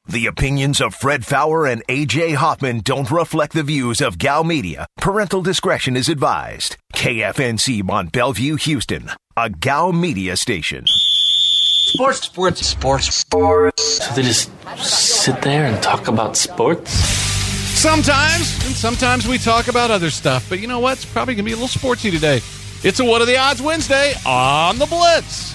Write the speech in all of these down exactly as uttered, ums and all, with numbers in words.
The opinions of Fred Faour and A J Hoffman don't reflect the views of Gal Media. Parental discretion is advised. K F N C Mont Bellevue, Houston, a Gal Media station. Sports, sports, sports, sports. So they just sit there and talk about sports? Sometimes, and sometimes we talk about other stuff. But you know what? It's probably going to be a little sportsy today. It's a What Are the Odds Wednesday on The Blitz.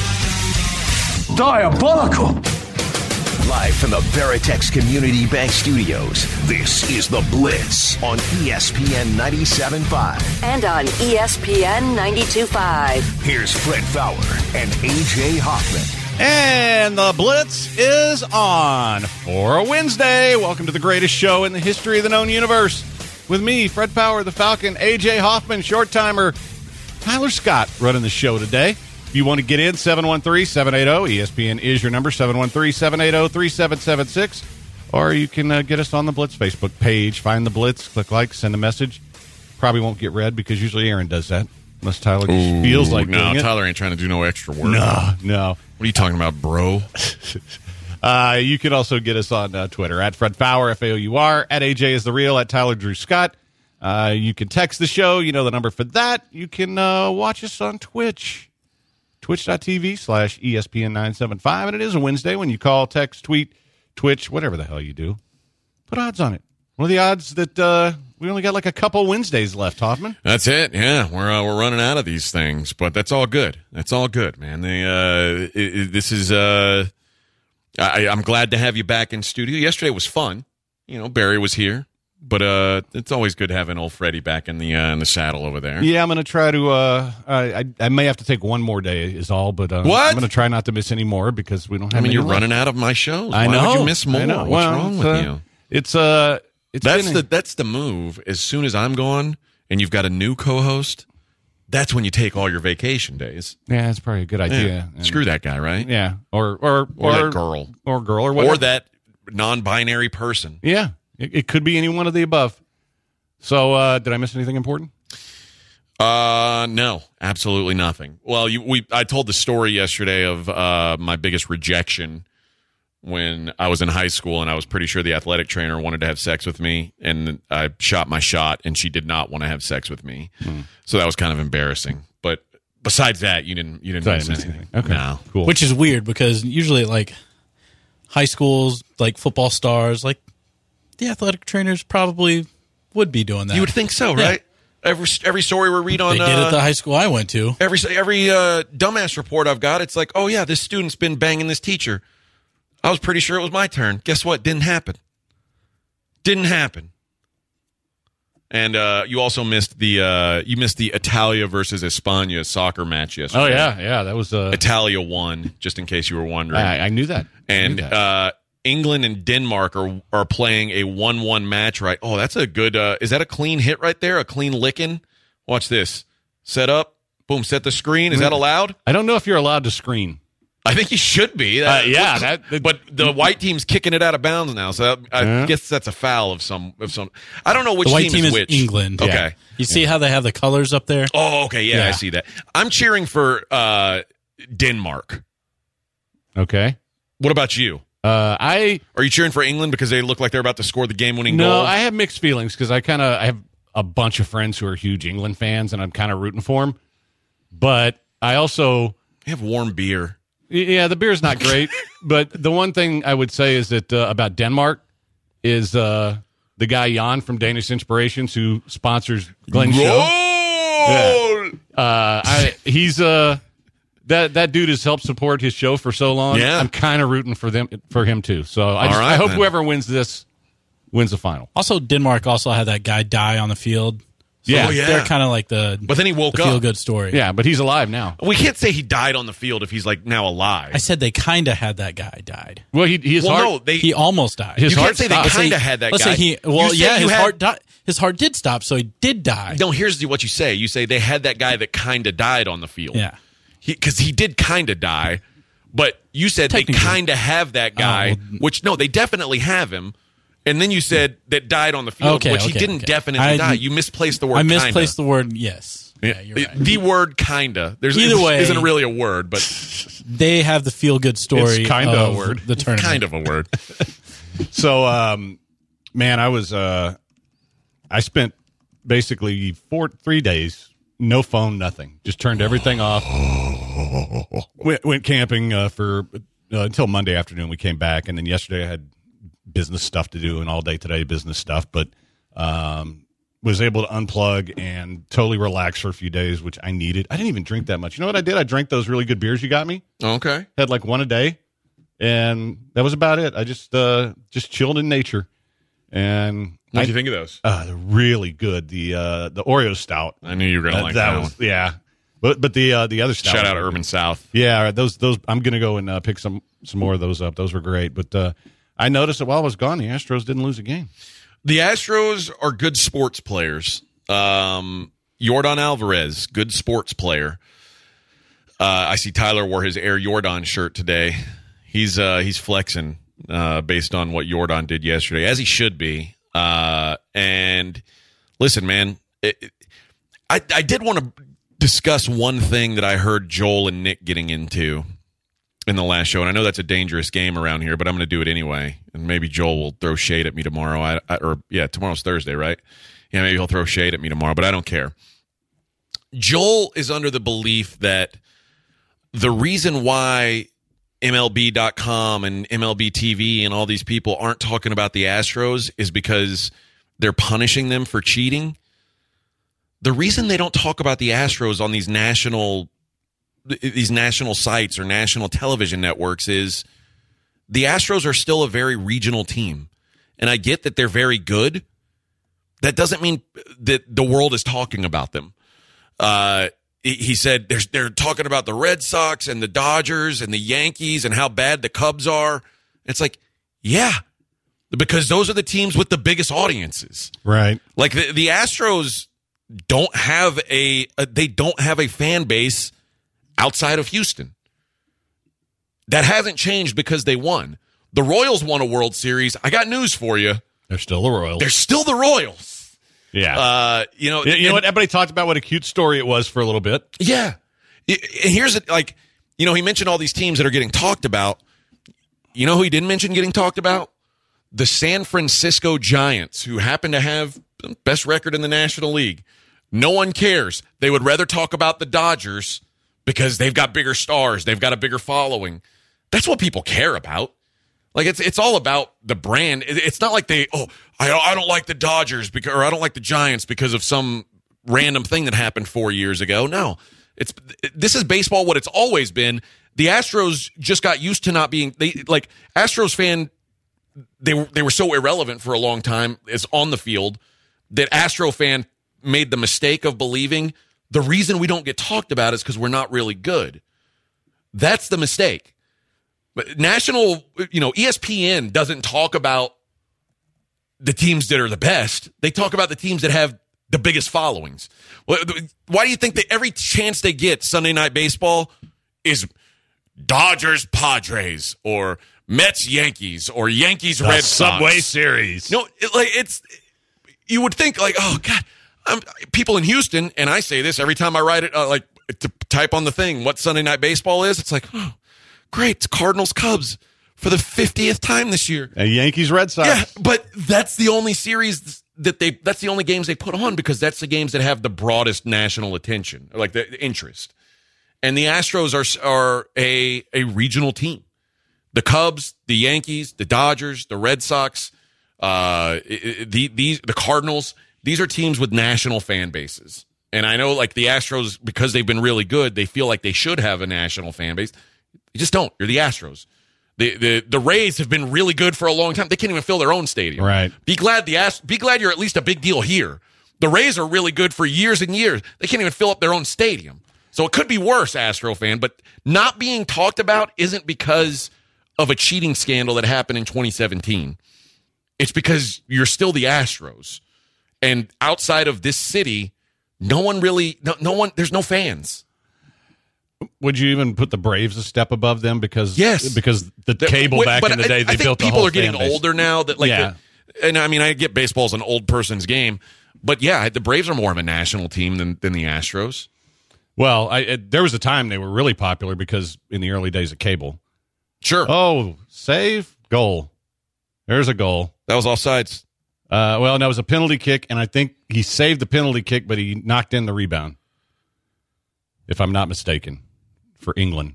Diabolical. Live from the Veritex Community Bank Studios, this is The Blitz on E S P N ninety-seven point five. And on E S P N ninety-two point five. Here's Fred Faour and A J Hoffman. And The Blitz is on for a Wednesday. Welcome to the greatest show in the history of the known universe. With me, Fred Faour, the Falcon, A J Hoffman, short-timer, Tyler Scott running the show today. If you want to get in, seven one three, seven eight zero, E S P N is your number, seven one three, seven eight zero, three seven seven six. Or you can uh, get us on the Blitz Facebook page. Find the Blitz, click like, send a message. Probably won't get read because usually Aaron does that. Unless Tyler just Ooh, feels like no, doing it. Tyler ain't trying to do no extra work. No, no. What are you talking about, bro? uh, you can also get us on uh, Twitter, at Fred Faour, F A O U R, at A J is the Real, at Tyler Drew Scott. Uh, you can text the show. You know the number for that. You can uh, watch us on Twitch. Twitch.tv slash ESPN nine seven five. And it is a Wednesday when you call, text, tweet, Twitch, whatever the hell you do. Put odds on it. What are the odds that uh, we only got like a couple Wednesdays left, Hoffman? That's it. Yeah, we're uh, we're running out of these things, but that's all good. That's all good, man. They, uh, it, it, this is. Uh, I, I'm glad to have you back in studio. Yesterday was fun. You know, Barry was here. But uh, it's always good having old Freddie back in the uh, in the saddle over there. Yeah, I'm going to try to. Uh, I I may have to take one more day, is all. But uh, what? I'm going to try not to miss any more because we don't have. I mean, any you're left. running out of my shows. I Why know. would you miss more? I know. What's well, wrong with uh, you? It's uh, it's that's been the a, that's the move. As soon as I'm gone and you've got a new co-host, that's when you take all your vacation days. Yeah, that's probably a good idea. Yeah. Screw that guy, right? Yeah, or or Or, or that girl, or girl, or whatever. or that non-binary person. Yeah, it, it could be any one of the above. So, uh, did I miss anything important? Uh, no, absolutely nothing. Well, you, we I told the story yesterday of uh, my biggest rejection when I was in high school, and I was pretty sure the athletic trainer wanted to have sex with me, and I shot my shot, and she did not want to have sex with me. Hmm. So that was kind of embarrassing. But besides that, you didn't you didn't So I miss didn't miss anything. anything. Okay, No. cool. Which is weird because usually, like, high schools, like football stars, like the athletic trainers probably would be doing that. You would think so, right? Yeah. Every every story we read on they did uh, at the high school I went to. Every every uh, dumbass report I've got, it's like, oh yeah, this student's been banging this teacher. I was pretty sure it was my turn. Guess what? Didn't happen. Didn't happen. And uh, you also missed the uh, you missed the Italia versus España soccer match yesterday. Oh yeah, yeah, that was uh, Italia won. Just in case you were wondering, I, I knew that. and I knew that. Uh, England and Denmark are are playing a one one match, right? Oh, that's a good. Uh, is that a clean hit right there? A clean licking? Watch this. Set up. Boom. Set the screen. Is that allowed? I don't know if you're allowed to screen. I think you should be. Uh, That, yeah, that, that- but the white team's kicking it out of bounds now, so that, I Yeah. guess that's a foul of some. Of some. I don't know which The white team is is which. England. Okay. Yeah. You see how they have the colors up there? Oh, okay. Yeah, I Yeah. see that. I'm cheering for uh, Denmark. Okay. What about you? Uh, I Are you cheering for England because they look like they're about to score the game-winning no, goal? I have mixed feelings because I kind of I have a bunch of friends who are huge England fans, and I'm kind of rooting for them. But I also, They have warm beer. yeah, the beer's not great. But the one thing I would say is that uh, about Denmark is uh, the guy Jan from Danish Inspirations who sponsors Glenn's show. Goal! Uh, I he's uh that that dude has helped support his show for so long. Yeah. I'm kind of rooting for them for him too. So I, just, right, I hope then. whoever wins this wins the final. Also, Denmark also had that guy die on the field. So Yeah. Oh, yeah. They're kind of like the, But then he woke the up. feel-good story. Yeah, but he's alive now. We can't say he died on the field if he's like now alive. I said they kind of had that guy died. Well, he his well, heart. no, they. He almost died. His you heart can't say they stopped. kind of had that Let's guy. say he. You Well, said yeah, you his had- heart di- his heart did stop, so he did die. No, here's what you say. You say they had that guy that kind of died on the field. Yeah. Because he, he did kind of die, but you said they Technically. kind of have that guy, Oh, well- which, no, they definitely have him. And then you said that died on the field, Okay, which he okay, didn't okay. definitely I- die. You misplaced the word I misplaced kinda. the word. Yes. Yeah, you're right. The word kinda. There's Either it way- isn't really a word, but They have the feel-good story. It's kinda of a word. The tournament. kind of a word. So, um, man, I was uh, I spent basically four three days, no phone, nothing. Just turned everything off. Went, went camping uh, for uh, until Monday afternoon. We came back, and then yesterday I had business stuff to do, and all day today business stuff. But um, was able to unplug and totally relax for a few days, which I needed. I didn't even drink that much. You know what I did? I drank those really good beers you got me. Okay. Had like one a day, and that was about it. I just uh, just chilled in nature. And what did you think of those? Uh, they're really good. The uh, the Oreo stout. I knew you were gonna uh, like that. that was, one. Yeah, but but the uh, the other stout. Shout out Urban South. Yeah, those those. I'm gonna go and uh, pick some some more of those up. Those were great. But uh, I noticed that while I was gone, the Astros didn't lose a game. The Astros are good sports players. Um, Yordan Alvarez, good sports player. Uh, I see Tyler wore his Air Yordan shirt today. He's uh, he's flexing uh, based on what Yordan did yesterday, as he should be. Uh, and listen, man, it, it, I I did want to discuss one thing that I heard Joel and Nick getting into in the last show, and I know that's a dangerous game around here, but I'm going to do it anyway. And maybe Joel will throw shade at me tomorrow. I, I, or yeah, tomorrow's Thursday, right? Yeah, maybe he'll throw shade at me tomorrow, but I don't care. Joel is under the belief that the reason why M L B dot com and M L B T V and all these people aren't talking about the Astros is because they're punishing them for cheating. The reason they don't talk about the Astros on these national these national sites or national television networks is the Astros are still a very regional team. And I get that they're very good. That doesn't mean that the world is talking about them. Uh, he said they're, they're talking about the Red Sox and the Dodgers and the Yankees and how bad the Cubs are. It's like, yeah, because those are the teams with the biggest audiences. Right. Like the, the Astros don't have a, a they don't have a fan base outside of Houston. That hasn't changed because they won. The Royals won a World Series. I got news for you. They're still the Royals. They're still the Royals. Yeah. Uh, you know, you, you and, know what? Everybody talked about what a cute story it was for a little bit. Yeah. And here's it. Like, you know, he mentioned all these teams that are getting talked about. You know who he didn't mention getting talked about? The San Francisco Giants, who happen to have the best record in the National League. No one cares. They would rather talk about the Dodgers because they've got bigger stars. They've got a bigger following. That's what people care about. Like, it's it's all about the brand. It's not like they, oh, I don't, I don't like the Dodgers because, or I don't like the Giants because of some random thing that happened four years ago. No, it's this is baseball what it's always been. The Astros just got used to not being, they like, Astros fan, they were, they were so irrelevant for a long time as on the field that Astro fan made the mistake of believing the reason we don't get talked about is because we're not really good. That's the mistake. But national, you know, E S P N doesn't talk about the teams that are the best. They talk about the teams that have the biggest followings. Why do you think that every chance they get Sunday Night Baseball is Dodgers Padres or Mets Yankees or Yankees the Red Sox? Subway Series. No, it, like it's you would think like, oh God, I'm, people in Houston, and I say this every time I write it, uh, like to type on the thing what Sunday Night Baseball is. It's like, oh, great, it's Cardinals Cubs for the fiftieth time this year. And Yankees Red Sox. Yeah, but that's the only series that they that's the only games they put on because that's the games that have the broadest national attention, or like the interest. And the Astros are are a a regional team. The Cubs, the Yankees, the Dodgers, the Red Sox, uh, the these the Cardinals, these are teams with national fan bases. And I know like the Astros, because they've been really good, they feel like they should have a national fan base. You just don't. You're the Astros. The, the the Rays have been really good for a long time. They can't even fill their own stadium. Right. Be glad the Ast- Be glad you're at least a big deal here. The Rays are really good for years and years. They can't even fill up their own stadium. So it could be worse, Astro fan. But not being talked about isn't because of a cheating scandal that happened in twenty seventeen. It's because you're still the Astros. And outside of this city, no one really, no, no one, there's no fans. Would you even put the Braves a step above them because yes, because the the, cable wait, back in the day I, they I think built the people whole are getting fan base. older now that like yeah. the, and I mean I get baseball's an old person's game, but yeah, the Braves are more of a national team than than the Astros. Well, I, it, there was a time they were really popular because in the early days of cable. Sure. Oh, save goal. There's a goal. That was offsides. Uh, well, that was a penalty kick, and I think he saved the penalty kick, but he knocked in the rebound, if I'm not mistaken, for England.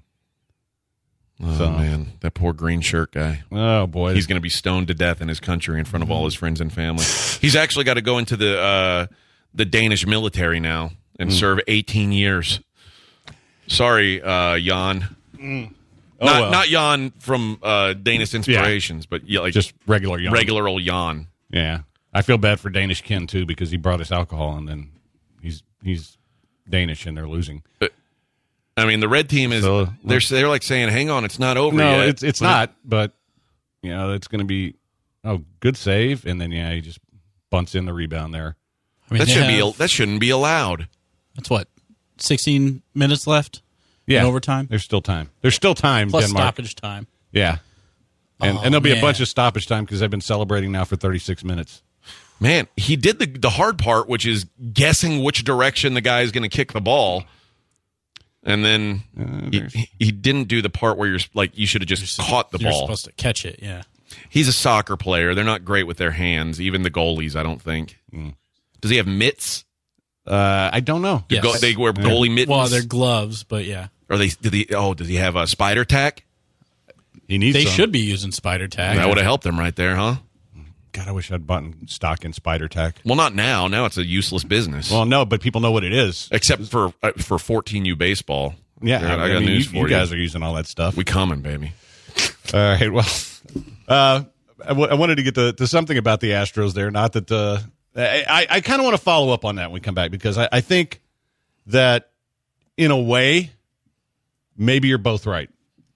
Oh, So- man. That poor green shirt guy. Oh, boy. He's going to be stoned to death in his country in front of all his friends and family. He's actually got to go into the uh, the Danish military now and serve eighteen years. Sorry, uh, Jan. Oh, not well. not Jan from uh, Danish Inspirations, but yeah, like Just regular young. regular old Jan. Yeah. I feel bad for Danish Ken, too, because he brought us alcohol, and then he's he's Danish, and they're losing. I mean, the red team is So- they're they're like saying, "Hang on, it's not over No, yet." it's it's not, but, you know, it's going to be, oh, good save, and then, yeah, he just bunts in the rebound there. I mean, That they should be have- that shouldn't be allowed. That's what, sixteen minutes left Yeah. in overtime? There's still time. There's still time, Plus Denmark. stoppage time. Yeah. And, Oh, and there'll be a man. bunch of stoppage time because they've been celebrating now for thirty-six minutes. Man, he did the the hard part, which is guessing which direction the guy is going to kick the ball, and then there's- he, he didn't do the part where you're like you should have just caught the You're ball. supposed to catch it, yeah. He's a soccer player. They're not great with their hands, even the goalies. I don't think. Does he have mitts? Uh, I don't know. Yes. Go, they wear goalie mittens. Well, they're gloves, but yeah. Or they? Did he? Oh, does he have a spider tack? He needs They some. should be using spider tag. That would have helped him right there, huh? God, I wish I'd bought stock in Spider Tack. Well, not now. Now it's a useless business. Well, no, but people know what it is. Except for uh, for fourteen U baseball. Yeah, I, I, got mean, news you, for you you. guys are using all that stuff. We coming, baby. All right, well, uh, I, w- I wanted to get to, to something about the Astros there. Not that uh, I, I, I kind of want to follow up on that when we come back because I, I think that in a way, maybe you're both right.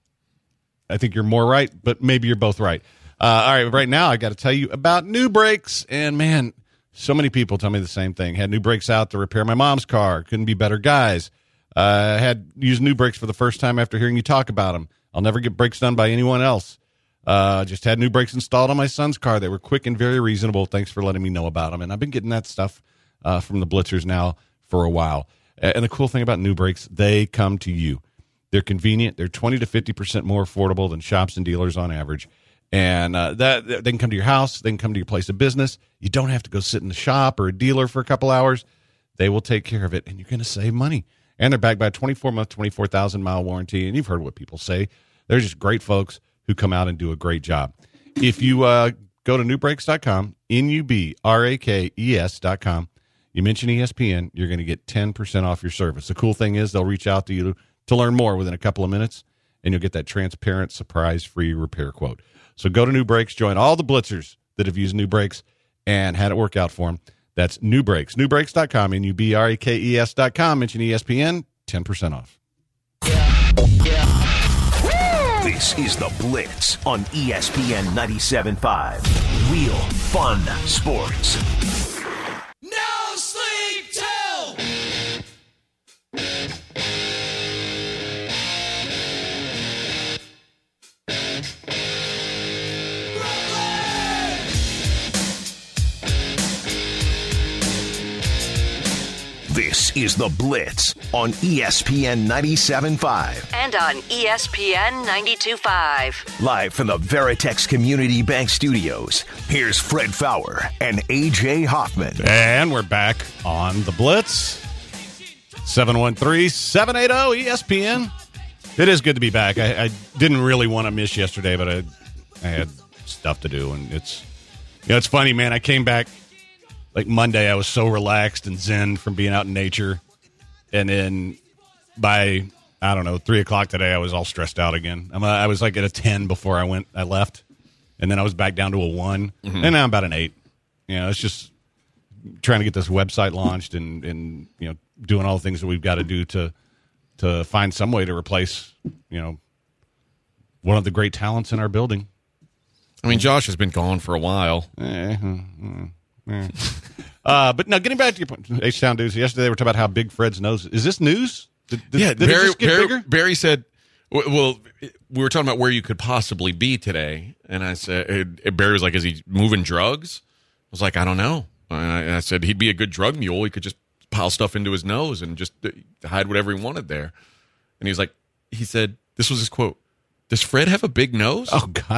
I think you're more right, but maybe you're both right. Uh, all right, right now I got to tell you about New Brakes, and man, so many people tell me the same thing. Had New Brakes out to repair my mom's car. Couldn't be better guys. Uh, had used New Brakes for the first time after hearing you talk about them. I'll never get brakes done by anyone else. Uh, just had new brakes installed on my son's car. They were quick and very reasonable. Thanks for letting me know about them. And I've been getting that stuff uh, from the Blitzers now for a while. And the cool thing about New Brakes, they come to you. They're convenient. They're twenty to fifty percent more affordable than shops and dealers on average. And uh, that they can come to your house. They can come to your place of business. You don't have to go sit in the shop or a dealer for a couple hours. They will take care of it, and you're going to save money. And they're backed by a twenty-four month, twenty-four thousand mile warranty. And you've heard what people say. They're just great folks who come out and do a great job. If you uh, go to new brakes dot com, N U B R A K E S dot com, you mention E S P N, you're going to get ten percent off your service. The cool thing is they'll reach out to you to learn more within a couple of minutes, and you'll get that transparent, surprise-free repair quote. So go to New Brakes, join all the Blitzers that have used New Brakes and had it work out for them. That's New Brakes, new brakes dot com, N U B R A K E S dot com. Mention E S P N, ten percent off. This is The Blitz on E S P N ninety-seven point five. Real fun sports. No sleep till. This is The Blitz on E S P N ninety-seven point five. And on E S P N ninety-two point five. Live from the Veritex Community Bank Studios, here's Fred Fowler and A J Hoffman. And we're back on The Blitz. seven one three, seven eight zero, E S P N. It is good to be back. I, I didn't really want to miss yesterday, but I, I had stuff to do. And it's, you know, it's funny, man. I came back like Monday. I was so relaxed and zen from being out in nature. And then by, I don't know, three o'clock today, I was all stressed out again. I'm a, I was like at a ten before I went, I left. And then I was back down to a one. Mm-hmm. And now I'm about an eight. You know, it's just trying to get this website launched and, and you know, doing all the things that we've got to do to to find some way to replace, you know, one of the great talents in our building. I mean, Josh has been gone for a while. Eh, eh, eh. uh, but now, getting back to your point, H-Town dudes, yesterday they were talking about how big Fred's nose is. Is this news? Did, did, Yeah, did Barry, it just get Barry, bigger? Barry said, w- well, we were talking about where you could possibly be today. And I said, uh, Barry was like, is he moving drugs? I was like, I don't know. And I, I said, he'd be a good drug mule. He could just pile stuff into his nose and just hide whatever he wanted there. And he was like, he said, this was his quote, does Fred have a big nose? Oh, God.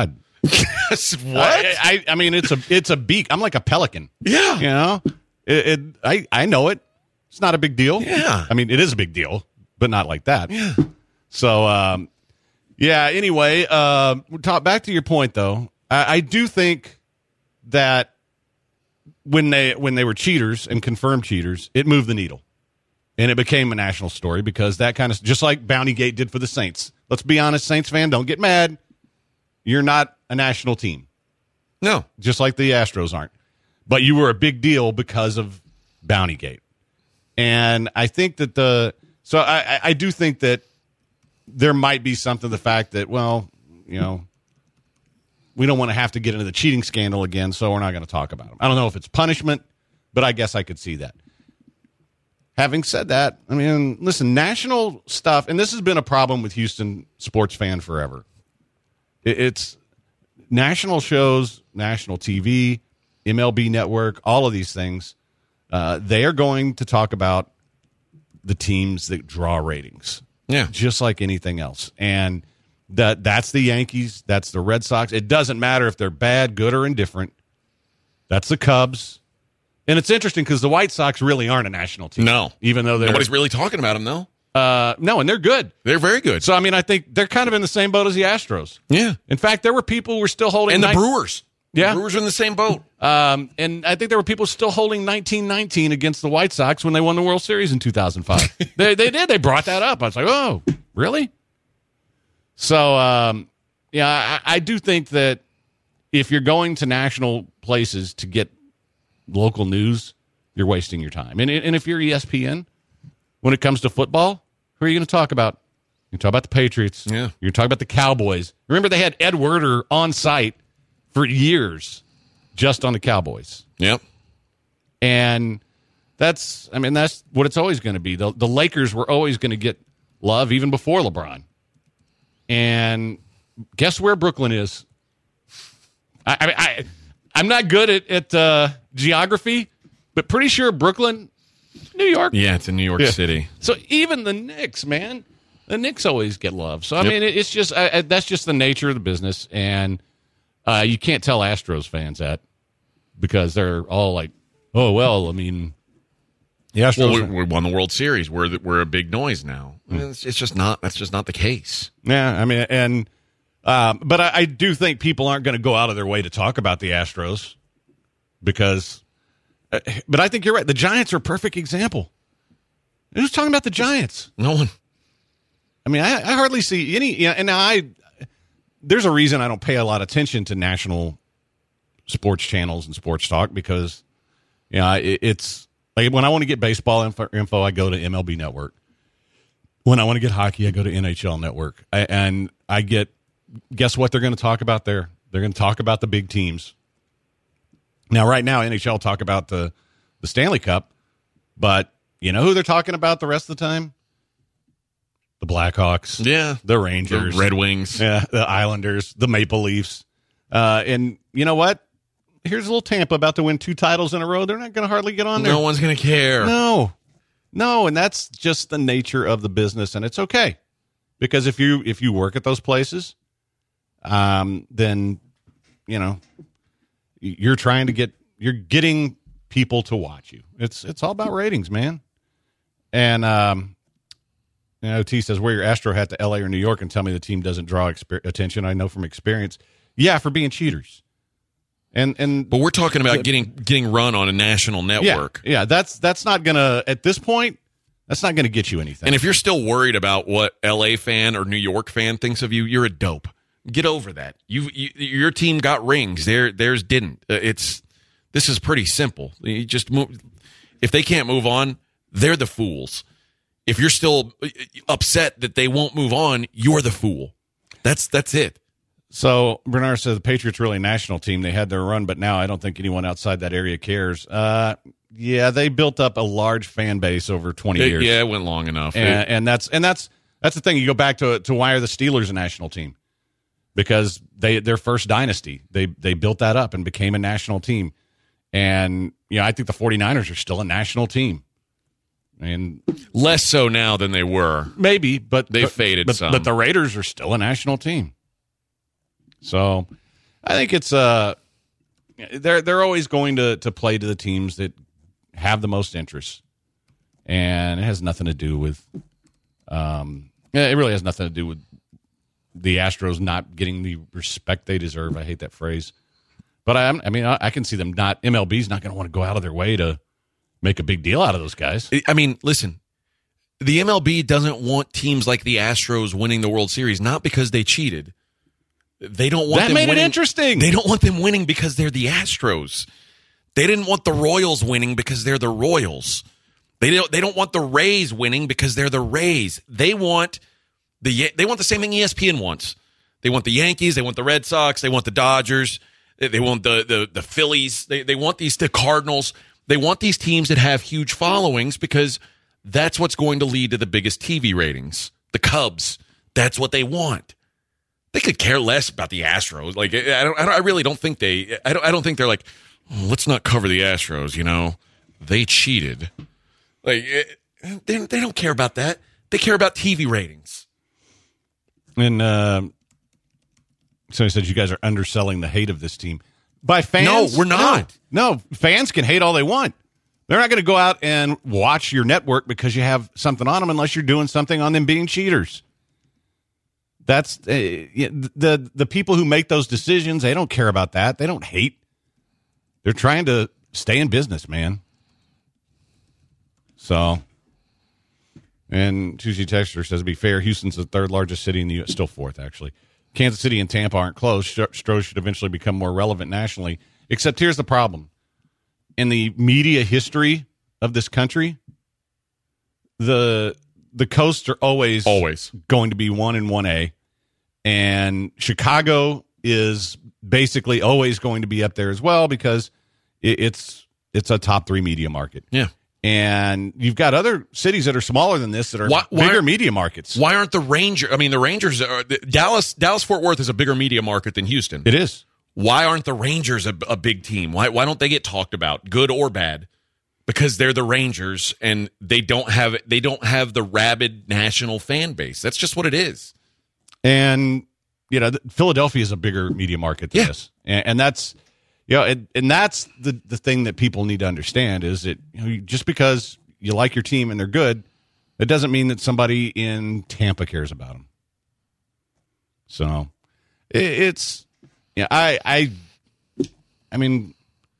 What? I, I, I mean, it's a it's a beak. I'm like a pelican. Yeah. You know, it, it. I I know it. It's not a big deal. Yeah. I mean, it is a big deal, but not like that. Yeah. So, um, yeah. Anyway, uh, talk back to your point though. I, I do think that when they when they were cheaters and confirmed cheaters, it moved the needle, and it became a national story because that kind of just like Bountygate did for the Saints. Let's be honest, Saints fan, don't get mad. You're not a national team. No. Just like the Astros aren't. But you were a big deal because of Bountygate. And I think that the – so I, I do think that there might be something to the fact that, well, you know, we don't want to have to get into the cheating scandal again, so we're not going to talk about them. I don't know if it's punishment, but I guess I could see that. Having said that, I mean, listen, national stuff – and this has been a problem with Houston sports fan forever. It's national shows, national T V, M L B Network, all of these things. Uh, they are going to talk about the teams that draw ratings. Yeah. Just like anything else. And that that's the Yankees. That's the Red Sox. It doesn't matter if they're bad, good, or indifferent. That's the Cubs. And it's interesting because the White Sox really aren't a national team. No. Even though they're... Nobody's really talking about them, though. Uh, no, and they're good. They're very good. So, I mean, I think they're kind of in the same boat as the Astros. Yeah. In fact, there were people who were still holding... And the nine- Brewers. Yeah. The Brewers are in the same boat. Um, and I think there were people still holding nineteen nineteen against the White Sox when they won the World Series in two thousand five. they they did. They brought that up. I was like, oh, really? So, um, yeah, I, I do think that if you're going to national places to get local news, you're wasting your time. And, and if you're E S P N, when it comes to football, who are you going to talk about? You talk about the Patriots. Yeah. You're talking about the Cowboys. Remember, they had Ed Werder on site for years just on the Cowboys. Yep. And that's, I mean, that's what it's always going to be. The, the Lakers were always going to get love even before LeBron. And guess where Brooklyn is? I, I, I I'm not good at, at uh, geography, but pretty sure Brooklyn, New York. Yeah, it's in New York Yeah. City. So even the Knicks, man, the Knicks always get love. So I Yep. mean, it, it's just I, I, that's just the nature of the business, and uh, you can't tell Astros fans that because they're all like, "Oh well, I mean, the Astros." Well, we, we won the World Series. We're the, we're a big noise now. I mean, it's, it's just not. That's just not the case. Yeah, I mean, and um, but I, I do think people aren't going to go out of their way to talk about the Astros because. Uh, but I think you're right. The Giants are a perfect example. Who's talking about the Giants? No one. I mean, I, I hardly see any. Yeah, and I there's a reason I don't pay a lot of attention to national sports channels and sports talk because, you know, it, it's like when I want to get baseball info, info, I go to M L B Network. When I want to get hockey, I go to N H L Network, I, and I get. Guess what they're going to talk about there? They're going to talk about the big teams. Now, right now, N H L talk about the the Stanley Cup, but you know who they're talking about the rest of the time? The Blackhawks, Yeah. the Rangers, The Red Wings. yeah, the Islanders, the Maple Leafs. Uh, and you know what? Here's a little Tampa about to win two titles in a row. They're not going to hardly get on there. No one's going to care. No, no, and that's just the nature of the business, and it's okay because if you if you work at those places, um, then you know you're trying to get you're getting people to watch you. It's it's all about ratings, man. And um, you know, T says, wear your Astro hat to L A or New York and tell me the team doesn't draw exper- attention. I know from experience. Yeah, for being cheaters. And and But we're talking about getting getting run on a national network. Yeah, yeah, that's that's not gonna at this point. That's not gonna get you anything. And if you're still worried about what L A fan or New York fan thinks of you, you're a dope. Get over that. You, you your team got rings. Their theirs didn't. Uh, It's this is pretty simple. You just move. If they can't move on, they're the fools. If you're still upset that they won't move on, you're the fool. That's that's it. So Bernard says the Patriots really a national team. They had their run, but now I don't think anyone outside that area cares. Uh, yeah, they built up a large fan base over twenty It- years. yeah, it went long enough. and, It- and that's and that's that's the thing. You go back to to why are the Steelers a national team? Because they their first dynasty, they they built that up and became a national team. And you know, I think the 49ers are still a national team. And less so now than they were. maybe, but They but, faded but, some. But the Raiders are still a national team. So, I think it's uh, they're they're always going to to play to the teams that have the most interest, and it has nothing to do with. Um, it really has nothing to do with the Astros not getting the respect they deserve. I hate that phrase, but I I mean I, I can see them not. M L B's not going to want to go out of their way to make a big deal out of those guys. I mean, listen. The M L B doesn't want teams like the Astros winning the World Series, not because they cheated. They don't want that them made winning. it interesting. They don't want them winning because they're the Astros. They didn't want the Royals winning because they're the Royals. They don't. They don't want the Rays winning because they're the Rays. They want the. They want the same thing E S P N wants. They want the Yankees. They want the Red Sox. They want the Dodgers. They want the the the Phillies. They they want these the Cardinals. They want these teams that have huge followings because that's what's going to lead to the biggest T V ratings. The Cubs. That's what they want. They could care less about the Astros. Like I don't. I really don't think they. I don't. I don't think they're like, oh, let's not cover the Astros. You know, they cheated. Like they they don't care about that. They care about T V ratings. And uh, so he said you guys are underselling the hate of this team by fans. No, we're not. No, no fans can hate all they want. They're not going to go out and watch your network because you have something on them unless you're doing something on them being cheaters. That's uh, the the people who make those decisions. They don't care about that. They don't hate. They're trying to stay in business, man. So, and Tuesday Texter says, to be fair, Houston's the third largest city in the U S, still fourth, actually. Kansas City and Tampa aren't close. Stros should eventually become more relevant nationally. Except here's the problem. In the media history of this country, the the coasts are always always going to be one and one A, and Chicago is basically always going to be up there as well because it, it's it's a top three media market. Yeah, and you've got other cities that are smaller than this that are why, why bigger media markets. Why aren't the Rangers? I mean, the Rangers are the, Dallas. Dallas Fort Worth is a bigger media market than Houston. It is. Why aren't the Rangers a, a big team? Why why don't they get talked about, good or bad? Because they're the Rangers and they don't have they don't have the rabid national fan base. That's just what it is. And you know, Philadelphia is a bigger media market than yeah. this, and, and that's you know, and, and that's the the thing that people need to understand is that you know, just because you like your team and they're good, it doesn't mean that somebody in Tampa cares about them. So it, it's. Yeah, I, I, I mean,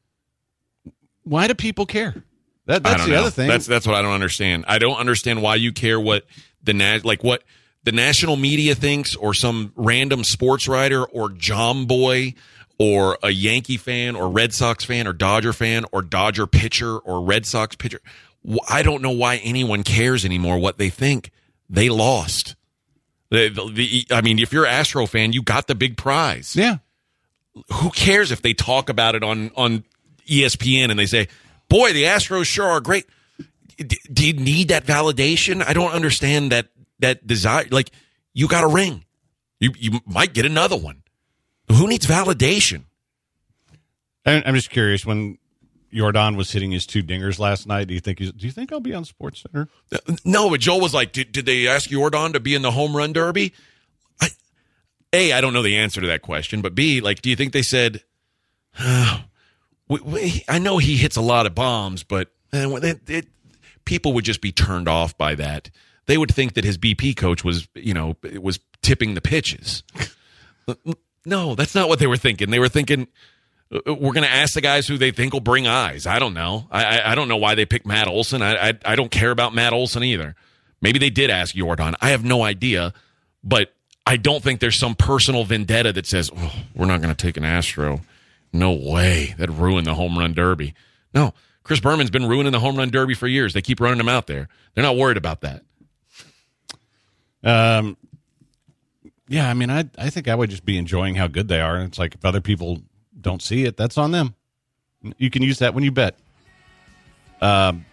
why do people care? That, that's I don't the know. other thing. That's that's what I don't understand. I don't understand why you care what the na- like what the national media thinks, or some random sports writer, or John Boy, or a Yankee fan, or Red Sox fan, or Dodger fan, or Dodger pitcher, or Red Sox pitcher. I don't know why anyone cares anymore what they think. They lost. The, the, the I mean, if you're an Astro fan, you got the big prize. Yeah. Who cares if they talk about it on, on E S P N and they say, boy, the Astros sure are great. D- do you need that validation? I don't understand that that desire. Like, you got a ring. You you might get another one. Who needs validation? I'm just curious, when Jordan was hitting his two dingers last night, do you think he's, do you think I'll be on SportsCenter? No, but Joel was like, did, did they ask Jordan to be in the home run derby? I, A, I don't know the answer to that question, but B, like, do you think they said, oh, we, we, I know he hits a lot of bombs, but eh, it, it, people would just be turned off by that. They would think that his B P coach was, you know, was tipping the pitches. No, that's not what they were thinking. They were thinking, we're going to ask the guys who they think will bring eyes. I don't know. I, I, I don't know why they picked Matt Olson. I, I I don't care about Matt Olson either. Maybe they did ask Jordan. I have no idea, but I don't think there's some personal vendetta that says, oh, we're not going to take an Astro. No way. That'd ruin the home run derby. No, Chris Berman's been ruining the home run derby for years. They keep running him out there. They're not worried about that. Um, yeah, I mean, I I think I would just be enjoying how good they are. And it's like, if other people don't see it, that's on them. You can use that when you bet. Um,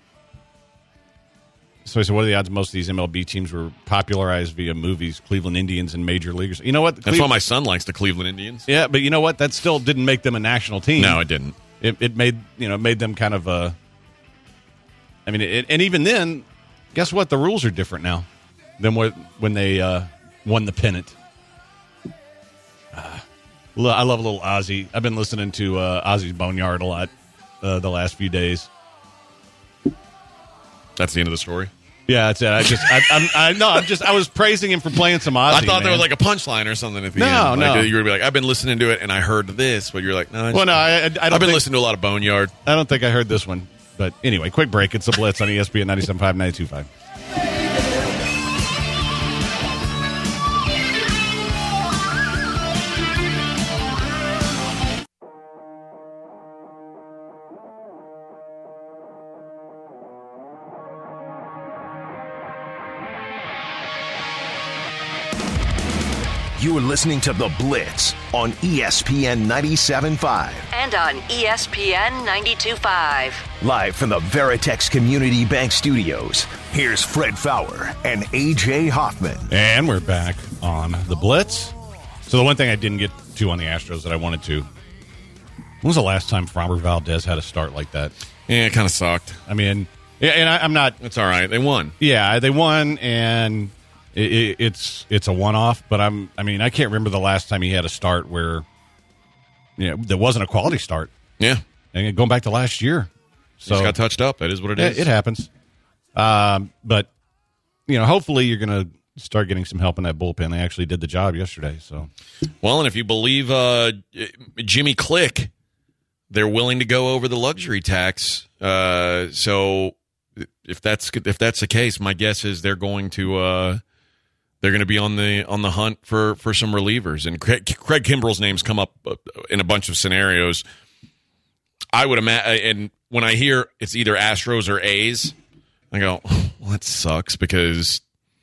so I said, what are the odds most of these M L B teams were popularized via movies? Cleveland Indians and major leaguers. You know what? That's Cle- why my son likes the Cleveland Indians. Yeah, but you know what? That still didn't make them a national team. No, it didn't. It, it made you know made them kind of a. I mean, it, and even then, guess what? The rules are different now than what when they uh, won the pennant. Uh, Lo- I love a little Ozzy. I've been listening to uh, Ozzy's Boneyard a lot uh, the last few days. That's the end of the story. Yeah, that's it. I just, I, I'm, I no, I'm just, I was praising him for playing some Ozzy. I thought man. there was like a punchline or something at the No, end. Like, no. you were like, I've been listening to it and I heard this, but you're like, no. I just, Well, no, I, I, I don't I've been think, listening to a lot of Boneyard. I don't think I heard this one. But anyway, quick break. It's the Blitz on E S P N ninety-seven point five, ninety-two point five. You are listening to The Blitz on E S P N ninety-seven point five. And on E S P N ninety-two point five. Live from the Veritex Community Bank Studios, here's Fred Fowler and A J Hoffman. And we're back on The Blitz. So the one thing I didn't get to on the Astros that I wanted to, when was the last time Framber Valdez had a start like that? Yeah, it kind of sucked. I mean, yeah, and I, I'm not. It's all right. They won. Yeah, they won, and it, it, it's it's a one-off. But I'm. I mean, I can't remember the last time he had a start where, you know, there wasn't a quality start. Yeah, And going back to last year, so just got touched up. That is what it is. It, it happens. Um, but you know, hopefully, you're going to start getting some help in that bullpen. They actually did the job yesterday. So, Well, and if you believe uh, Jimmy Click, they're willing to go over the luxury tax. Uh, so if that's if that's the case, my guess is they're going to uh, they're going to be on the on the hunt for, for some relievers. And Craig, Craig Kimbrell's name's come up in a bunch of scenarios. I would imagine, and when I hear it's either Astros or A's, I go, well, that sucks, because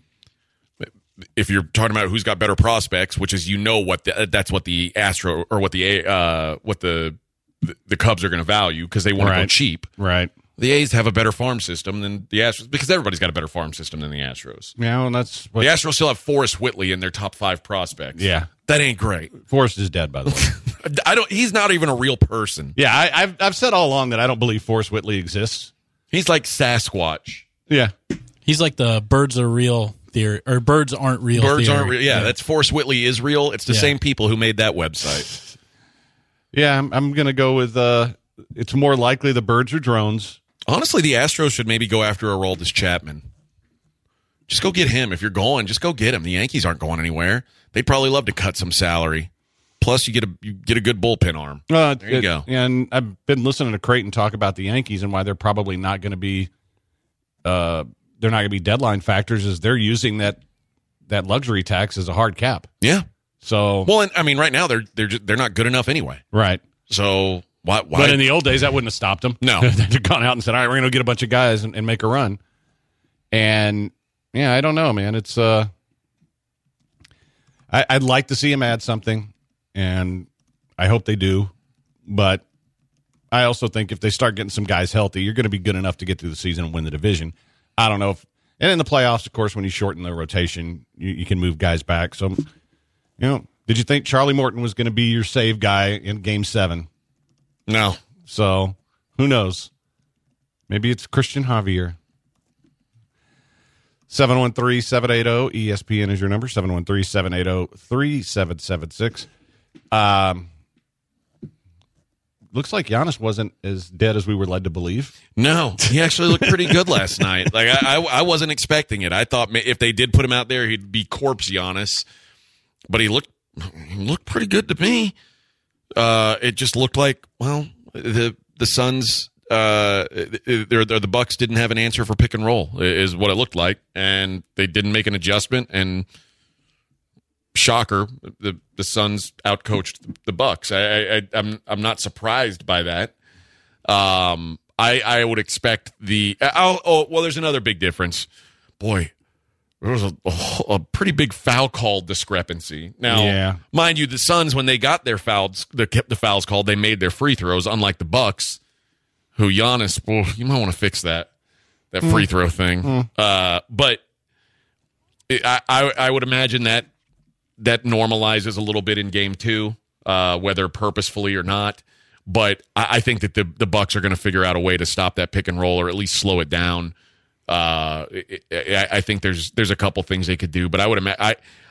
if you're talking about who's got better prospects, which is, you know, what the, that's what the Astro or what the uh, what the the Cubs are going to value, because they want to go Right. cheap. right. The A's have a better farm system than the Astros, because everybody's got a better farm system than the Astros. Yeah, well, that's what The Astros still have Forrest Whitley in their top five prospects. Yeah. That ain't great. Forrest is dead, by the way. I don't. He's not even a real person. Yeah, I, I've I've said all along that I don't believe Forrest Whitley exists. He's like Sasquatch. Yeah, He's like the birds are real theory, or birds aren't real. Birds theory. aren't real. Yeah, that's Forrest Whitley is real. It's the Yeah. same people who made that website. yeah. I'm, I'm gonna go with. Uh, it's more likely the birds are drones. Honestly, the Astros should maybe go after Aroldis Chapman. Just go get him. If you're going, just go get him. The Yankees aren't going anywhere. They'd probably love to cut some salary. Plus, you get a you get a good bullpen arm. Uh, There you it- go. And I've been listening to Creighton talk about the Yankees and why they're probably not going to be. Uh, they're not going to be deadline factors, as they're using that that luxury tax as a hard cap. Yeah. So Well, and, I mean, right now they're they're just, they're not good enough anyway. right. So why? why But in the old days, that wouldn't have stopped them. No. They'd gone out and said, "All right, we're going to get a bunch of guys and, and make a run." And yeah, I don't know, man. It's uh, I, I'd like to see him add something, and I hope they do. But I also think if they start getting some guys healthy, you're going to be good enough to get through the season and win the division. I don't know if, and in the playoffs, of course, when you shorten the rotation, you, you can move guys back. So, you know, did you think Charlie Morton was going to be your save guy in Game Seven? no. So who knows? Maybe it's Christian Javier. seven one three, seven eight zero, E S P N is your number, seven one three, seven eight zero, three seven seven six. Um, looks like Giannis wasn't as dead as we were led to believe. No, he actually looked pretty good last night. Like I, I, I wasn't expecting it. I thought ma- if they did put him out there, he'd be corpse Giannis. But he looked, he looked pretty good to me. Uh, it just looked like, well, the the Suns, uh, they're, they're, the Bucks didn't have an answer for pick and roll, is what it looked like, and they didn't make an adjustment. And shocker, the the Suns outcoached the Bucks. I, I I'm I'm not surprised by that. Um, I I would expect the oh, oh well. There's another big difference. Boy, there was a, a pretty big foul call discrepancy. Now, Yeah. mind you, the Suns, when they got their fouls, they kept the fouls called. They made their free throws, unlike the Bucks, who Giannis. Well, you might want to fix that that free throw thing. Uh, but it, I, I I would imagine that that normalizes a little bit in Game Two, uh, whether purposefully or not. But I, I think that the the Bucks are going to figure out a way to stop that pick and roll, or at least slow it down. Uh, I, I think there's there's a couple things they could do, but I would imagine I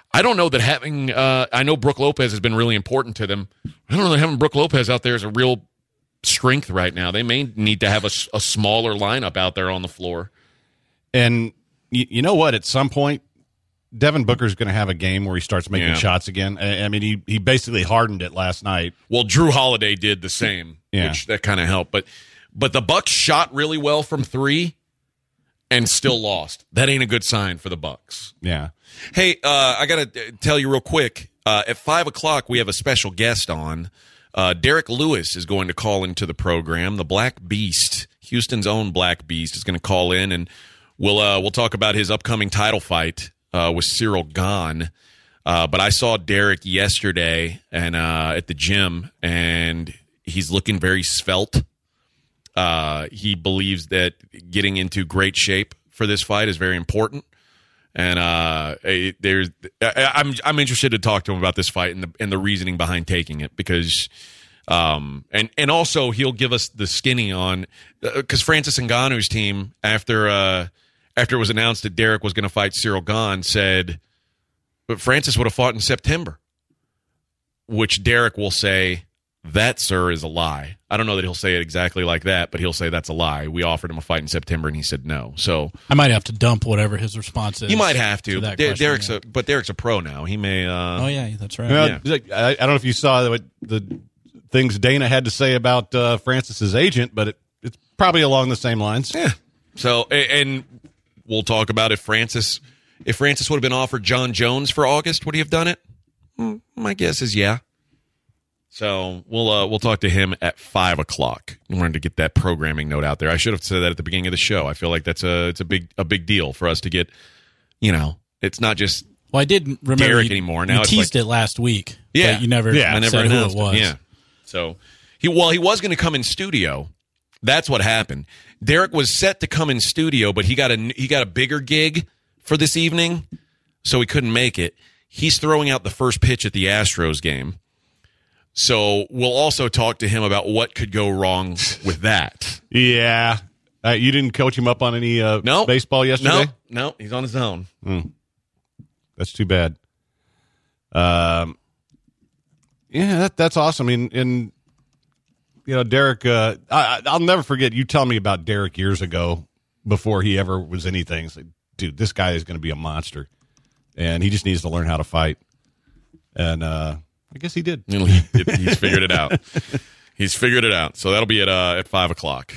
I don't know that having uh, – I know Brooke Lopez has been really important to them. I don't know that having Brooke Lopez out there is a real strength right now. They may need to have a, a smaller lineup out there on the floor. And you, you know what? At some point, Devin Booker's going to have a game where he starts making Yeah. shots again. I, I mean, he, he basically hardened it last night. Well, Drew Holiday did the same, Yeah. which that kind of helped. But but the Bucks shot really well from three and still lost. That ain't a good sign for the Bucks. Yeah. Hey, uh, I got to tell you real quick. Uh, at five o'clock, we have a special guest on. Uh, Derek Lewis is going to call into the program. The Black Beast, Houston's own Black Beast, is going to call in, and we'll uh, we'll talk about his upcoming title fight uh, with Cyril Gahn. Uh, but I saw Derek yesterday and uh, at the gym, and he's looking very svelte. Uh, he believes that getting into great shape for this fight is very important. And uh, it, there's, I, I'm I'm interested to talk to him about this fight and the and the reasoning behind taking it, because, um, and and also he'll give us the skinny on, because Francis Ngannou's team, after uh, after it was announced that Derek was going to fight Cyril Gahn, said, but Francis would have fought in September, which Derek will say, that, sir, is a lie. I don't know that he'll say it exactly like that, but he'll say that's a lie. We offered him a fight in September, and he said no. So I might have to dump whatever his response is. you might have to. to but that Der- question, Derek's yeah. a, but Derek's a pro now. He may. Uh, Oh yeah, that's right. Well, Yeah. like, I, I don't know if you saw what the things Dana had to say about uh, Francis's agent, but it, it's probably along the same lines. Yeah. So, a- and we'll talk about if Francis, if Francis would have been offered John Jones for August, would he have done it? Hmm, my guess is yeah. So we'll uh, we'll talk to him at five o'clock. I wanted to get that programming note out there. I should have said that at the beginning of the show. I feel like that's a it's a big a big deal for us to get. You know, it's not just Well, I did remember Derek you, anymore. Now you it's teased like- it last week. Yeah. but you never. Yeah, I never said who announced it was. Yeah. So he well he was going to come in studio. That's what happened. Derek was set to come in studio, but he got a he got a bigger gig for this evening, so he couldn't make it. He's throwing out the first pitch at the Astros game. So we'll also talk to him about what could go wrong with that. Yeah. Uh, you didn't coach him up on any uh, No baseball yesterday? No, no, he's on his own. That's too bad. Um, yeah, that, that's awesome. I mean, and you know, Derek, uh, I, I'll never forget you telling me about Derek years ago before he ever was anything. It's like, dude, this guy is going to be a monster, and he just needs to learn how to fight. And uh, I guess he did. You know, he, he's figured it out. He's figured it out. So that'll be at uh, at five o'clock.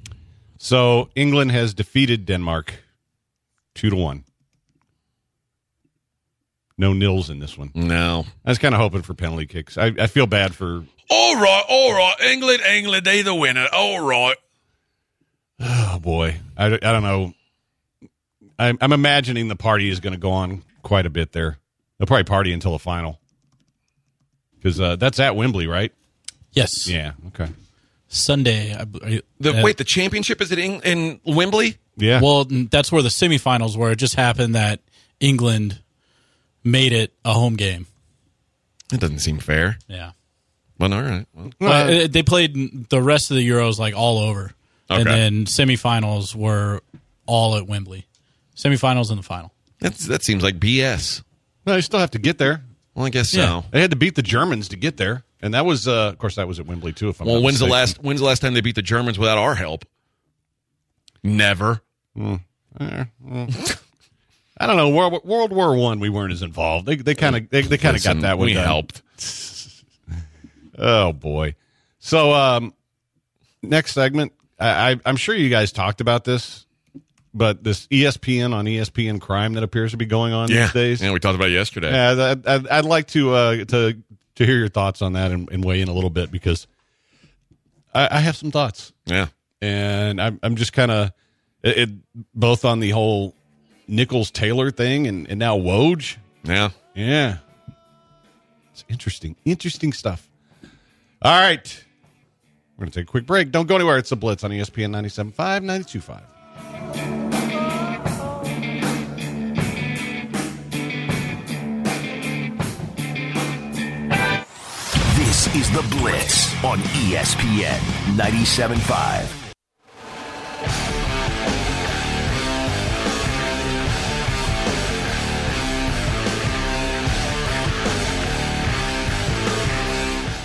So England has defeated Denmark two to one. No nils in this one. No. I was kind of hoping for penalty kicks. I, I feel bad for. All right, all right. England, England, they the winner. All right. Oh boy, I, I don't know. I'm, I'm imagining the party is going to go on quite a bit there. They'll probably party until the final because uh, that's at Wembley, right? Yes. Yeah. Okay. Sunday. I, I, The uh, wait, the championship is it in, in Wembley? Yeah. Well, that's where the semifinals were. It just happened that England made it a home game. That doesn't seem fair. Yeah. But all right. Well, Uh, they played the rest of the Euros like all over, and Okay. then semifinals were all at Wembley. Semifinals and the final. that's that seems like B S. no, you still have to get there. Well, I guess so. Yeah. They had to beat the Germans to get there, and that was, uh, of course, that was at Wembley too. If I'm Well, not when's the mistaken. last when's the last time they beat the Germans without our help? Never. I don't know. World, World War One, we weren't as involved. They they kind of they, they kind of got Listen, that one we done. helped. Oh boy. So um, next segment, I, I, I'm sure you guys talked about this, but this E S P N on E S P N crime that appears to be going on Yeah. these days. Yeah, we talked about it yesterday. Yeah, I'd, I'd, I'd like to uh, to to hear your thoughts on that and, and weigh in a little bit because I, I have some thoughts, Yeah. and I'm I'm just kind of it, it both on the whole Nichols Taylor thing and, and now Woj. Yeah. Yeah, it's interesting, interesting stuff. All right, we're gonna take a quick break. Don't go anywhere. It's the Blitz on E S P N ninety-seven point five, ninety-two point five. This is The Blitz on E S P N ninety-seven point five.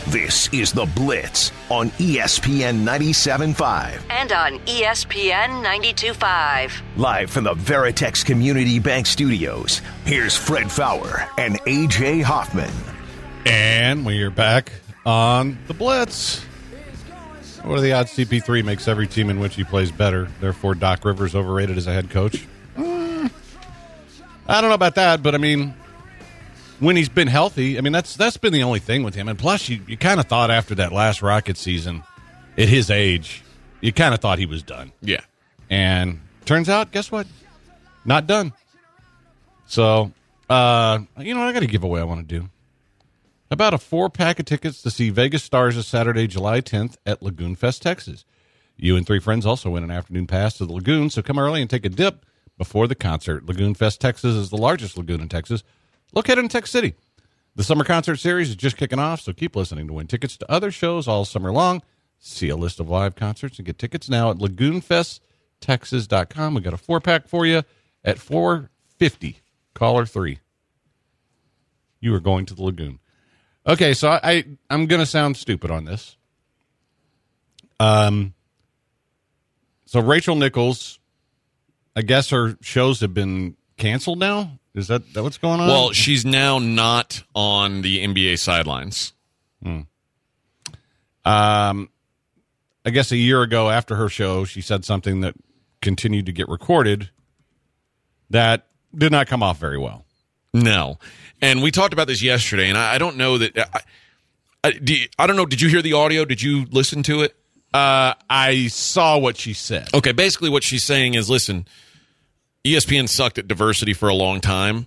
This is The Blitz on E S P N ninety-seven point five. And on E S P N ninety-two point five. Live from the Veritex Community Bank Studios, here's Fred Fowler and A J Hoffman. And we are back on The Blitz. What are the odds C P three makes every team in which he plays better? Therefore, Doc Rivers overrated as a head coach? Mm, I don't know about that, but I mean, when he's been healthy, I mean, that's that's been the only thing with him. And plus, you, you kind of thought after that last Rocket season, at his age, you kind of thought he was done. Yeah. And turns out, guess what? Not done. So, uh, you know what? I got a giveaway I want to do. About a four-pack of tickets to see Vegas Stars this Saturday, July tenth at Lagoon Fest, Texas. You and three friends also win an afternoon pass to the Lagoon, so come early and take a dip before the concert. Lagoon Fest, Texas is the largest lagoon in Texas, located in Tech City. The summer concert series is just kicking off, so keep listening to win tickets to other shows all summer long. See a list of live concerts and get tickets now at lagoon fest texas dot com. We got a four-pack for you at four fifty. Caller three. You are going to the Lagoon. Okay, so I, I I'm going to sound stupid on this. Um, so Rachel Nichols, I guess her shows have been canceled now. Is that, that what's going on? Well, she's now not on the N B A sidelines. Hmm. Um, I guess a year ago after her show, she said something that continued to get recorded that did not come off very well. No. And we talked about this yesterday, and I, I don't know that I, I, do you, I don't know. Did you hear the audio? Did you listen to it? Uh, I saw what she said. Okay, basically what she's saying is, listen, E S P N sucked at diversity for a long time.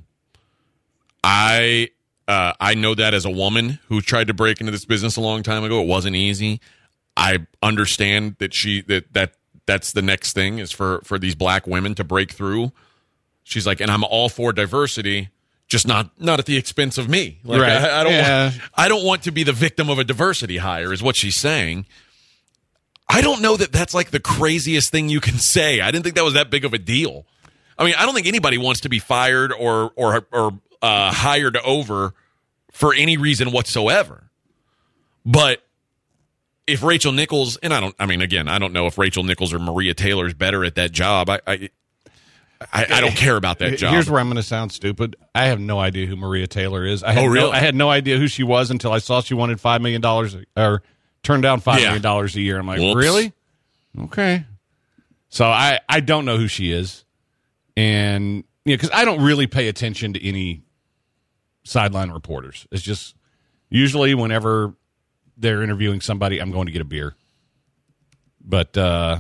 I uh, I know that as a woman who tried to break into this business a long time ago. It wasn't easy. I understand that she that that that's the next thing is for, for these black women to break through. She's like, and I'm all for diversity. Just not not at the expense of me. Like, right. I, I don't yeah. want, I don't want to be the victim of a diversity hire, is what she's saying. I don't know that that's like the craziest thing you can say. I didn't think that was that big of a deal. I mean, I don't think anybody wants to be fired or or or uh, hired over for any reason whatsoever. But if Rachel Nichols, and I don't, I mean, again, I don't know if Rachel Nichols or Maria Taylor is better at that job. I. I I, I don't care about that job. Here's where I'm going to sound stupid. I have no idea who Maria Taylor is. I had oh, really? No, I had no idea who she was until I saw she wanted five million dollars or turned down five yeah. million dollars a year. I'm like, Whoops. really? Okay. So I, I don't know who she is. And, you know, because I don't really pay attention to any sideline reporters. It's just usually whenever they're interviewing somebody, I'm going to get a beer. But uh,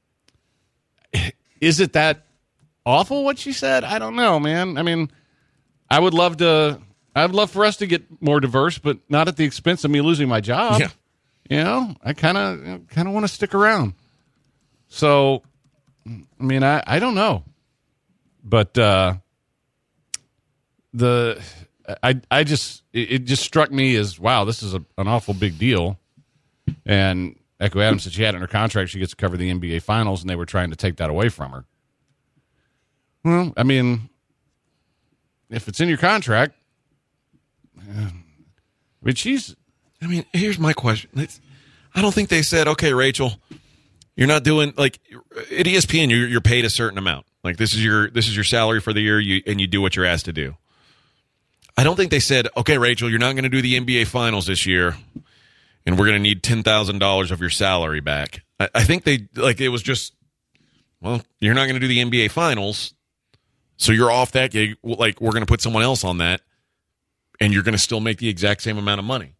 is it that awful what she said? I don't know, man. I mean, I would love to I'd love for us to get more diverse, but not at the expense of me losing my job. Yeah. You know, I kind of kind of want to stick around. So, I mean, I, I don't know. But uh, the I I just it, it just struck me as, wow, this is a, an awful big deal. And Echo Adams said she had in her contract she gets to cover the N B A Finals, and they were trying to take that away from her. Well, I mean, if it's in your contract, but she's. I mean, here's my question. It's, I don't think they said, okay, Rachel, you're not doing like at E S P N. You're, you're paid a certain amount. Like this is your this is your salary for the year, you, and you do what you're asked to do. I don't think they said, okay, Rachel, you're not going to do the N B A Finals this year, and we're going to need ten thousand dollars of your salary back. I, I think they like it was just, well, you're not going to do the N B A Finals. So you're off that gig. Like, we're going to put someone else on that, and you're going to still make the exact same amount of money.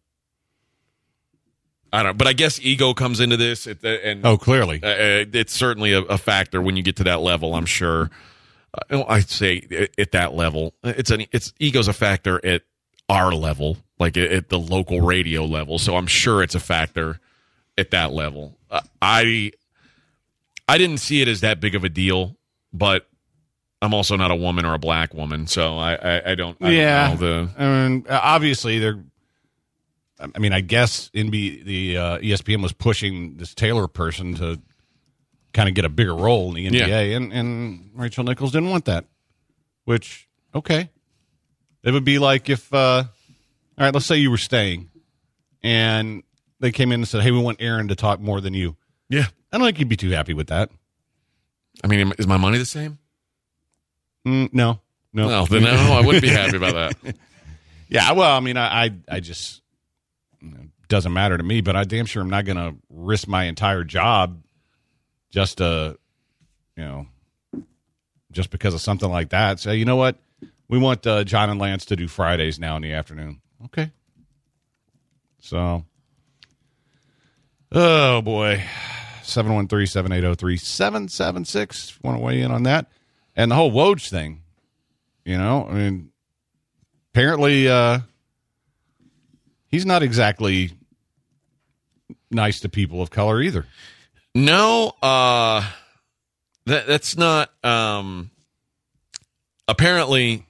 I don't know. But I guess ego comes into this. And, oh, clearly. Uh, it's certainly a, a factor when you get to that level, I'm sure. Uh, I'd say at that level. It's an, it's ego's a factor at our level, like at the local radio level. So I'm sure it's a factor at that level. Uh, I I didn't see it as that big of a deal, but I'm also not a woman or a black woman, so I, I, I don't. I yeah, don't know the. I mean, obviously, they're. I mean, I guess N B the uh, E S P N was pushing this Taylor person to kind of get a bigger role in the N B A, yeah. and, and Rachel Nichols didn't want that. Which, okay, it would be like if, uh, all right, let's say you were staying, and they came in and said, hey, we want Aaron to talk more than you. Yeah. I don't think you'd be too happy with that. I mean, is my money the same? Mm, no. No. No, then no, I wouldn't be happy about that. Yeah, well, I mean, I, I, I just, it doesn't matter to me, but I damn sure I'm not going to risk my entire job just to, you know, just because of something like that. So, you know what? We want uh, John and Lance to do Fridays now in the afternoon. Okay. So, oh, boy. seven one three, seven eight zero, three seven seven six. Want to weigh in on that? And the whole Woj thing, you know, I mean, apparently uh, he's not exactly nice to people of color either. No, uh, that that's not. Um, apparently,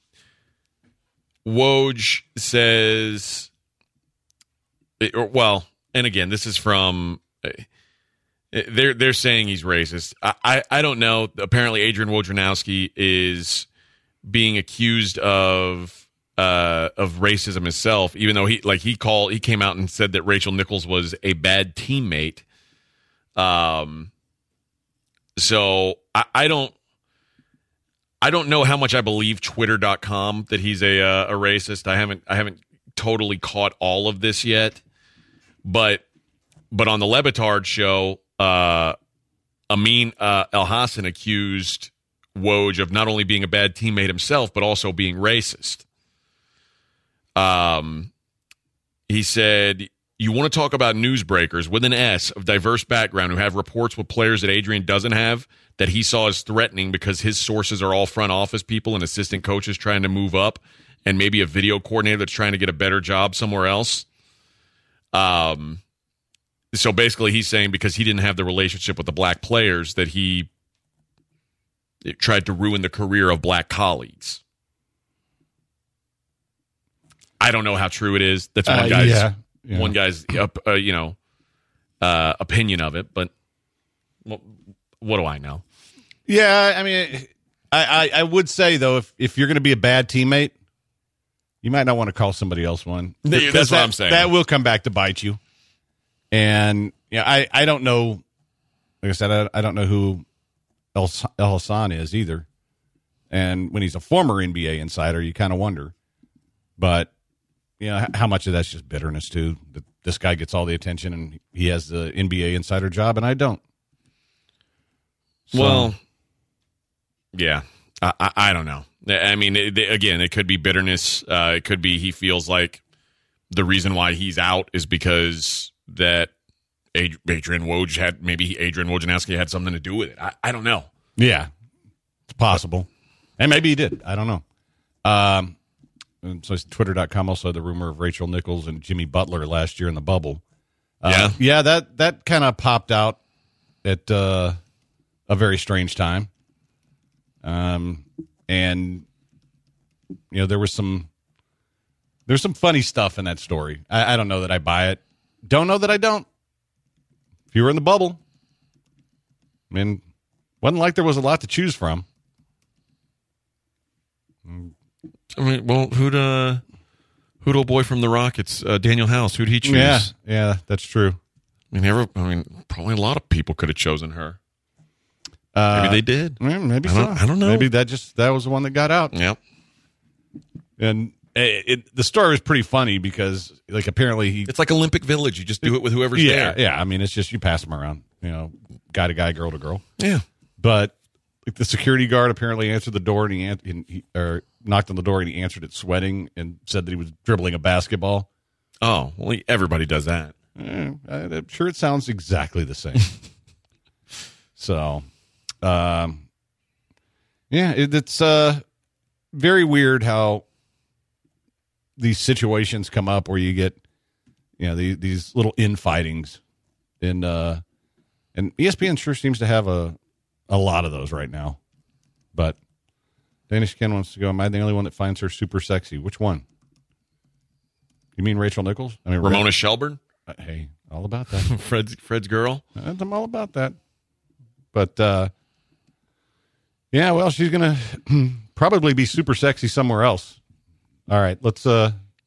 Woj says, well, and again, this is from. They're they're saying he's racist. I, I, I don't know. Apparently, Adrian Wojnarowski is being accused of uh, of racism himself, even though he like he called he came out and said that Rachel Nichols was a bad teammate. Um. So I, I don't I don't know how much I believe Twitter dot com that he's a uh, a racist. I haven't I haven't totally caught all of this yet, but but on the Le Batard show. Uh, Amin uh, El-Hassan accused Woj of not only being a bad teammate himself, but also being racist. Um, he said, you want to talk about newsbreakers with an S of diverse background who have reports with players that Adrian doesn't have that he saw as threatening because his sources are all front office people and assistant coaches trying to move up and maybe a video coordinator that's trying to get a better job somewhere else. Um. So basically he's saying because he didn't have the relationship with the black players that he tried to ruin the career of black colleagues. I don't know how true it is. That's one Uh, guy's yeah, yeah. one guy's uh, you know uh, opinion of it, but what, what do I know? Yeah, I mean, I, I, I would say, though, if, if you're going to be a bad teammate, you might not want to call somebody else one. That's Because what that- I'm saying. That will come back to bite you. And yeah, I, I don't know. Like I said, I, I don't know who El, El Hassan is either. And when he's a former N B A insider, you kind of wonder. But you know, how much of that's just bitterness too? That this guy gets all the attention and he has the N B A insider job, and I don't. So, Well, yeah, I, I, I don't know. I mean, it, again, it could be bitterness. Uh, it could be he feels like the reason why he's out is because that Adrian Woj had maybe Adrian Wojnarowski had something to do with it. I, I don't know. yeah, it's possible, and maybe he did. I don't know. Um, and so Twitter dot com also had the rumor of Rachel Nichols and Jimmy Butler last year in the bubble. Uh, Yeah? yeah, that that kind of popped out at uh, a very strange time. Um, and you know there was some there's some funny stuff in that story. I, I don't know that I buy it. Don't know that I don't. If you were in the bubble, I mean, wasn't like there was a lot to choose from. I mean, well, who'd uh, who'd old boy from the Rockets, uh, Daniel House? Who'd he choose? Yeah, yeah, that's true. I mean, every, I mean, probably a lot of people could have chosen her. Uh, Maybe they did. yeah, maybe I so. don't- I don't know. Maybe that just that was the one that got out. Yep. And it, it, the story was pretty funny because, like, apparently he. It's like Olympic Village. You just do it with whoever's yeah, there. yeah. I mean, it's just you pass them around. You know, guy to guy, girl to girl. Yeah. But like, the security guard apparently answered the door and he, an- and he or knocked on the door and he answered it sweating and said that he was dribbling a basketball. Oh, well, everybody does that. Eh, I'm sure it sounds exactly the same. So, um, yeah, it, it's uh, very weird how these situations come up where you get, you know, the, these little infightings, and uh, and E S P N sure seems to have a a lot of those right now. But Danish Ken wants to go. Am I the only one that finds her super sexy? Which one? You mean Rachel Nichols? I mean Ramona Shelburne, uh, hey, all about that. Fred's Fred's girl. I'm all about that. But, uh, yeah, well, she's going to probably be super sexy somewhere else. All right, let's uh,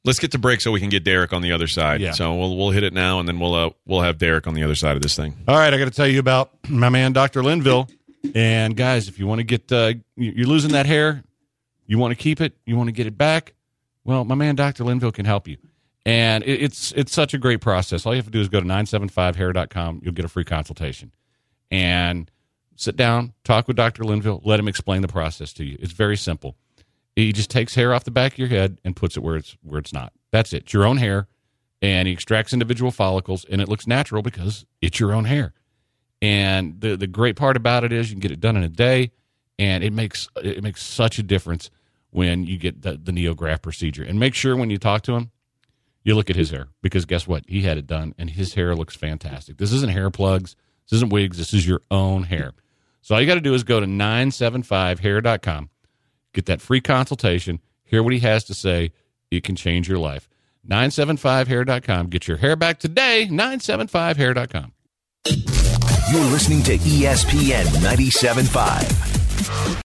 Let's get to break so we can get Derek on the other side. Yeah. So we'll we'll hit it now, and then we'll uh, we'll have Derek on the other side of this thing. All right, I got to tell you about my man, Doctor Linville. And guys, if you want to get, uh, you're losing that hair, you want to keep it, you want to get it back, well, my man, Doctor Linville can help you. And it, it's it's such a great process. All you have to do is go to nine seven five hair dot com. You'll get a free consultation. And sit down, talk with Doctor Linville, let him explain the process to you. It's very simple. He just takes hair off the back of your head and puts it where it's where it's not. That's it. It's your own hair, and he extracts individual follicles, and it looks natural because it's your own hair. And the the great part about it is you can get it done in a day, and it makes it makes such a difference when you get the, the NeoGraft procedure. And make sure when you talk to him, you look at his hair, because guess what? He had it done, and his hair looks fantastic. This isn't hair plugs. This isn't wigs. This is your own hair. So all you got to do is go to nine seven five hair dot com. Get that free consultation. Hear what he has to say. It can change your life. nine seven five hair dot com. Get your hair back today. nine seven five hair dot com. You're listening to E S P N ninety-seven point five.